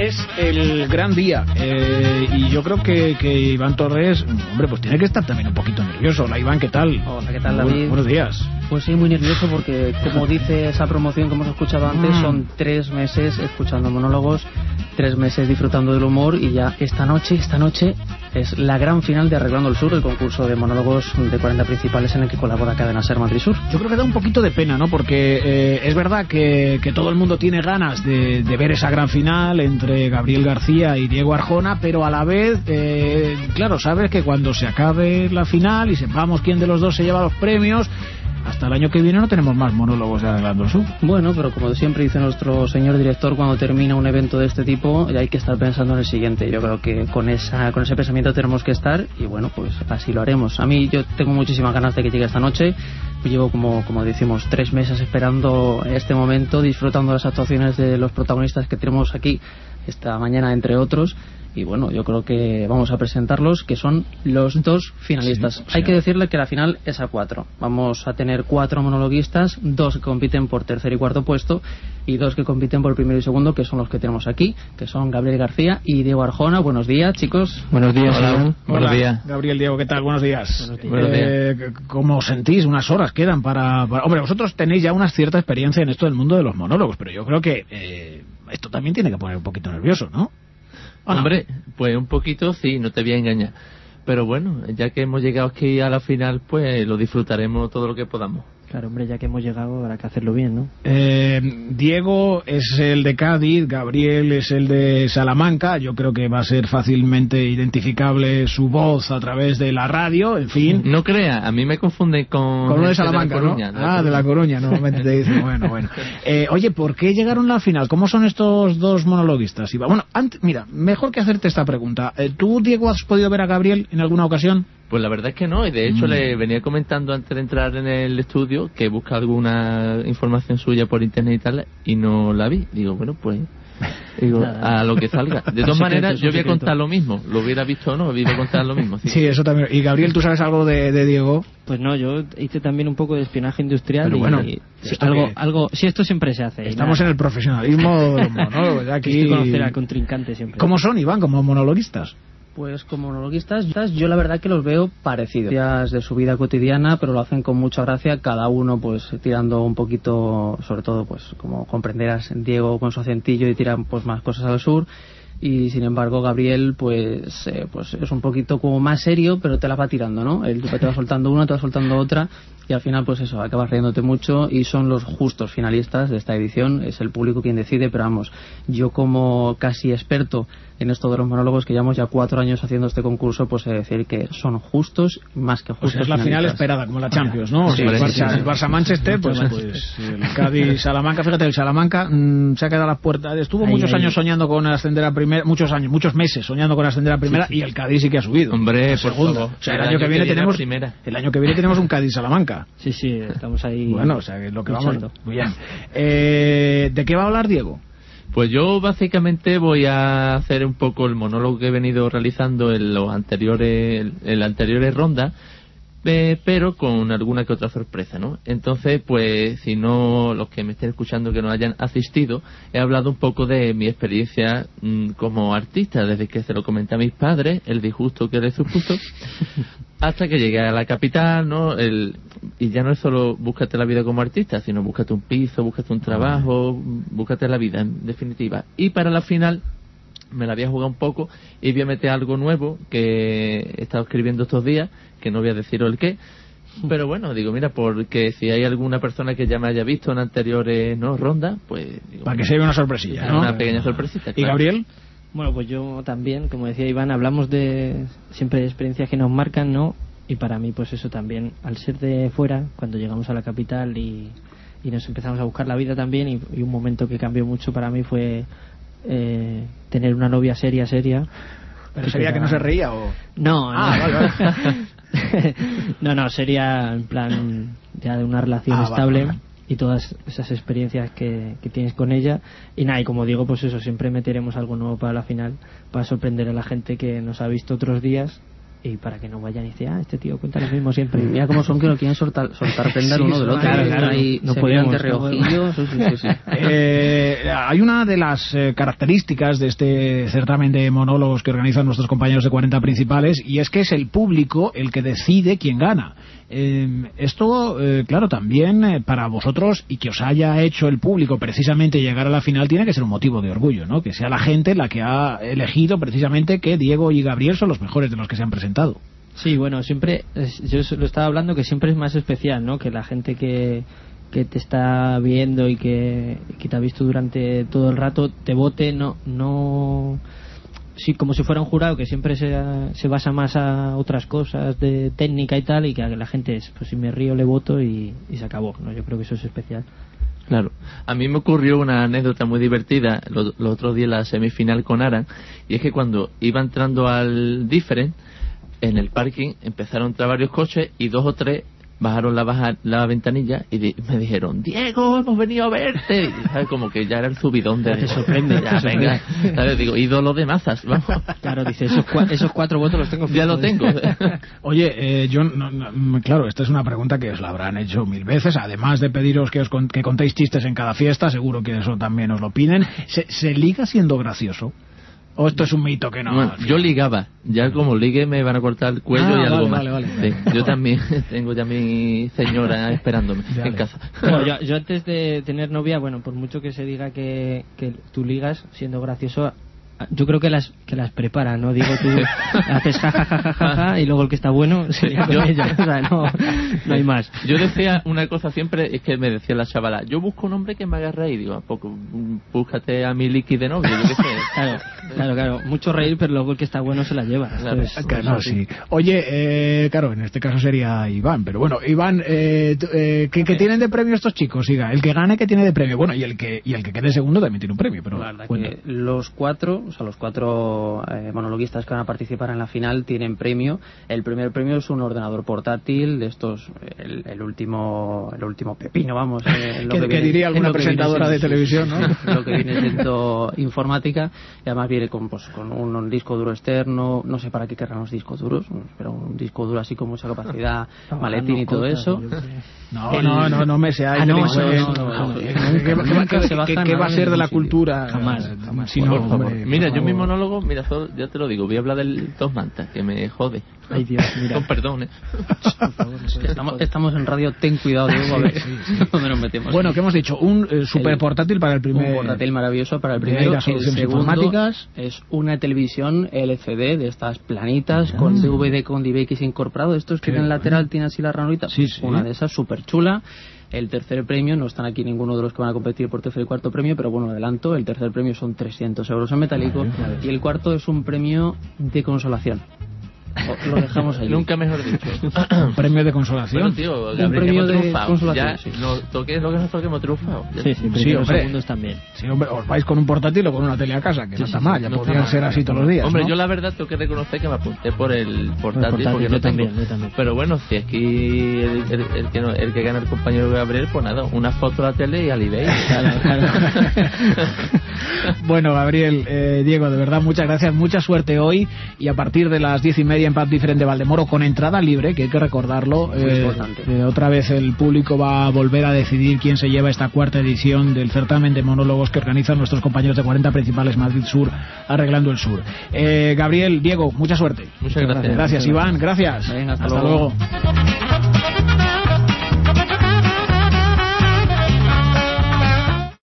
es el gran día y yo creo que Iván Torres, hombre, pues tiene que estar también un poquito nervioso. Hola Iván, ¿qué tal? Hola, ¿qué tal, David? Buenos días. Pues sí, muy nervioso porque, como dice esa promoción que hemos escuchado antes, son 3 meses escuchando monólogos, 3 meses disfrutando del humor, y ya esta noche es la gran final de Arreglando el Sur, el concurso de monólogos de 40 principales en el que colabora Cadena Ser Madrid Sur. Yo creo que da un poquito de pena, ¿no? Porque es verdad que todo el mundo tiene ganas de ver esa gran final entre Gabriel García y Diego Arjona, pero a la vez, claro, sabes que cuando se acabe la final y sepamos quién de los dos se lleva los premios, hasta el año que viene no tenemos más monólogos de Arreglando el Sur. Bueno, pero como siempre dice nuestro señor director, cuando termina un evento de este tipo hay que estar pensando en el siguiente. Yo creo que con ese pensamiento tenemos que estar, y bueno, pues así lo haremos. A mí, yo tengo muchísimas ganas de que llegue esta noche. Llevo, como decimos, 3 meses esperando este momento, disfrutando de las actuaciones de los protagonistas que tenemos aquí esta mañana, entre otros. Y bueno, yo creo que vamos a presentarlos, que son los 2 finalistas. Sí. Hay que decirle que la final es a 4. Vamos a tener 4 monologuistas, 2 que compiten por tercer y cuarto puesto y 2 que compiten por primero y segundo, que son los que tenemos aquí, que son Gabriel García y Diego Arjona. Buenos días, chicos. Buenos días. Hola. Buenos días. Gabriel, Diego, ¿qué tal? Buenos días. Buenos días. ¿Cómo os sentís? Unas horas quedan para... Hombre, vosotros tenéis ya una cierta experiencia en esto del mundo de los monólogos, pero yo creo que esto también tiene que poner un poquito nervioso, ¿no? Hombre, pues un poquito sí, no te voy a engañar. Pero bueno, ya que hemos llegado aquí a la final, pues lo disfrutaremos todo lo que podamos. Claro, hombre, ya que hemos llegado habrá que hacerlo bien, ¿no? Diego es el de Cádiz, Gabriel es el de Salamanca. Yo creo que va a ser fácilmente identificable su voz a través de la radio, en fin. No crea, a mí me confunden con lo de Salamanca, de la Coruña, ¿no? De la Coruña, normalmente te dicen, bueno. Oye, ¿por qué llegaron a la final? ¿Cómo son estos 2 monologuistas? Bueno, mira, mejor que hacerte esta pregunta. ¿Tú, Diego, has podido ver a Gabriel en alguna ocasión? Pues la verdad es que no, y de hecho le venía comentando antes de entrar en el estudio que busca alguna información suya por internet y tal, y no la vi. Digo, bueno, pues a lo que salga. De todas maneras, yo voy a contar lo mismo, lo hubiera visto o no, voy a contar lo mismo. Sí, eso también. Y Gabriel, ¿tú sabes algo de Diego? Pues no, yo hice también un poco de espionaje industrial. Pero bueno, algo, si esto siempre se hace. Estamos en el profesionalismo de los monólogos. Aquí hay que conocer al contrincante siempre. ¿Cómo son, Iván, como monologuistas? Pues como monologuistas, yo la verdad que los veo parecidos. De su vida cotidiana, pero lo hacen con mucha gracia, cada uno pues tirando un poquito, sobre todo pues como comprenderás, Diego con su acentillo y tiran pues más cosas al sur, y sin embargo Gabriel pues es un poquito como más serio, pero te la va tirando, ¿no? Él te va soltando una, te va soltando otra, y al final pues eso, acabas riéndote mucho, y son los justos finalistas de esta edición. Es el público quien decide, pero vamos, yo como casi experto en esto de los monólogos, que llevamos ya 4 años haciendo este concurso, pues he de decir que son justos, más que justos. Pues es la final esperada, como la Champions, ¿no? Sí, el Barça-Manchester, pues el Cádiz-Salamanca. Fíjate, el Salamanca se ha quedado a las puertas. Estuvo muchos años soñando con ascender a primera, muchos meses soñando con ascender a primera, y el Cádiz sí que ha subido. Hombre, por segunda. O sea, el año que viene tenemos un Cádiz-Salamanca. Sí, estamos ahí. Bueno, o sea, que lo que vamos. Muy bien. ¿De qué va a hablar Diego? Pues yo básicamente voy a hacer un poco el monólogo que he venido realizando en las anteriores rondas, pero con alguna que otra sorpresa, ¿no? Entonces, pues si no, los que me estén escuchando que no hayan asistido, he hablado un poco de mi experiencia como artista, desde que se lo comenté a mis padres, el disgusto que les supuso, hasta que llegué a la capital, ¿no? Y ya no es solo búscate la vida como artista, sino búscate un piso, búscate un trabajo, búscate la vida, en definitiva. Y para la final me la voy a jugar un poco y voy a meter algo nuevo que he estado escribiendo estos días, que no voy a deciros el qué, pero bueno, digo, mira, porque si hay alguna persona que ya me haya visto en anteriores rondas, pues digo, para que se vea una sorpresilla, ¿no? Una pequeña sorpresita, claro. ¿Y Gabriel? Bueno, pues yo también, como decía Iván, hablamos siempre de experiencias que nos marcan, ¿no? Y para mí, pues eso también, al ser de fuera, cuando llegamos a la capital y nos empezamos a buscar la vida también, y un momento que cambió mucho para mí fue tener una novia seria. ¿Pero sería que no se reía o...? No, vale. No, sería en plan ya de una relación estable, vale. Y todas esas experiencias que tienes con ella. Y nada, y como digo, pues eso, siempre meteremos algo nuevo para la final, para sorprender a la gente que nos ha visto otros días, y para que no vayan y decir, este tío cuenta lo mismo siempre. Mira cómo son, que lo quieren soltar prender uno del otro. Claro, ahí no podíamos de reojillo. Sí. hay una de las características de este certamen de monólogos que organizan nuestros compañeros de 40 principales, y es que es el público el que decide quién gana. Esto, claro, también para vosotros, y que os haya hecho el público precisamente llegar a la final, tiene que ser un motivo de orgullo, ¿no? Que sea la gente la que ha elegido precisamente que Diego y Gabriel son los mejores de los que se han presentado. Sí, bueno, siempre, yo lo estaba hablando, que siempre es más especial, ¿no? Que la gente que te está viendo y que te ha visto durante todo el rato te vote, no sí, como si fuera un jurado que siempre se basa más a otras cosas de técnica y tal, y que la gente es, pues si me río le voto y se acabó, ¿no? Yo creo que eso es especial. Claro, a mí me ocurrió una anécdota muy divertida los otros días en la semifinal con Aran, y es que cuando iba entrando al Different, en el parking empezaron a entrar varios coches y 2 o 3 bajaron la ventanilla y me dijeron: Diego, hemos venido a verte. Y, ¿sabes? Como que ya era el subidón de... Te sorprende, ya, venga, ¿sabes? Digo, ídolo de masas, vamos. Claro, dice, esos 4 votos los tengo fijos. Ya lo tengo. Oye, yo claro, esta es una pregunta que os la habrán hecho 1000 veces, además de pediros que contéis chistes en cada fiesta, seguro que eso también os lo piden. ¿Se liga siendo gracioso? ¿O esto es un mito que no? Bueno, yo ligaba. Ya como ligue me van a cortar el cuello y algo más. Vale. Sí, yo también tengo ya mi señora esperándome en casa. Bueno, yo antes de tener novia, bueno, por mucho que se diga que tú ligas siendo gracioso, yo creo que las prepara, ¿no? Digo, tú haces jajajaja y luego el que está bueno se liga con ella. O sea, no hay más. Yo decía una cosa siempre, es que me decía la chavala: yo busco un hombre que me haga reír. Digo, ¿a poco? Búscate a mi Liqui de novio, yo qué sé. Claro, mucho reír, pero luego el que está bueno se la lleva. Claro, sí. Oye, claro, en este caso sería Iván, pero bueno, Iván, ¿qué tienen de premio estos chicos? Siga, el que gane, ¿qué tiene de premio? Bueno, y el que quede segundo también tiene un premio, pero la verdad que los 4 monologuistas que van a participar en la final tienen premio. El primer premio es un ordenador portátil de estos, el último pepino, vamos, que diría alguna presentadora de televisión, ¿no? Lo que viene siendo informática, y además viene con un disco duro externo. No sé para qué querrán los discos duros, pero un disco duro así con mucha capacidad, maletín y todo eso. No me seáis ¿qué va a ser de la cultura? Jamás. Si no, hombre, mira, yo mi monólogo, ya te lo digo, voy a hablar del Dos Mantas, que me jode. Ay, Dios, mira. Con perdón, estamos en radio, ten cuidado, Diego, a ver dónde nos metemos. Bueno, ¿qué hemos dicho? Un super portátil para el primer... Un portátil maravilloso para el primero. El segundo informáticas. Es una televisión LCD de estas planitas, con DVD con DVX incorporado. Estos que en el lateral tiene así la ranurita. Sí. Una de esas, súper chula. El tercer premio, no están aquí ninguno de los que van a competir por tercer y cuarto premio, pero bueno, adelanto, el tercer premio son 300 euros en metálico, y el cuarto es un premio de consolación. Lo dejamos ahí. Nunca mejor dicho. Un premio de consolación. Bueno, tío, Gabriel, un premio de consolación. Ya, sí. no toques lo que nos toquemos triunfado. Sí, hombre. Segundos también. Sí, hombre, os vais con un portátil o con una tele a casa, que no está mal, ya podrían ser así todos los días. Hombre, ¿no? yo la verdad tengo que reconocer que me apunté por el portátil, porque yo también. Pero bueno, si aquí el que gana el compañero Gabriel, pues nada, una foto a la tele y al eBay. Claro. Bueno, Gabriel, Diego, de verdad, muchas gracias, mucha suerte hoy, y a partir de las 10:30 en Pub Different de Valdemoro, con entrada libre, que hay que recordarlo. Otra vez el público va a volver a decidir quién se lleva esta cuarta edición del certamen de monólogos que organizan nuestros compañeros de 40 principales Madrid Sur, Arreglando el Sur. Gabriel, Diego, mucha suerte. Muchas gracias. Gracias, Iván, gracias. Venga, hasta luego.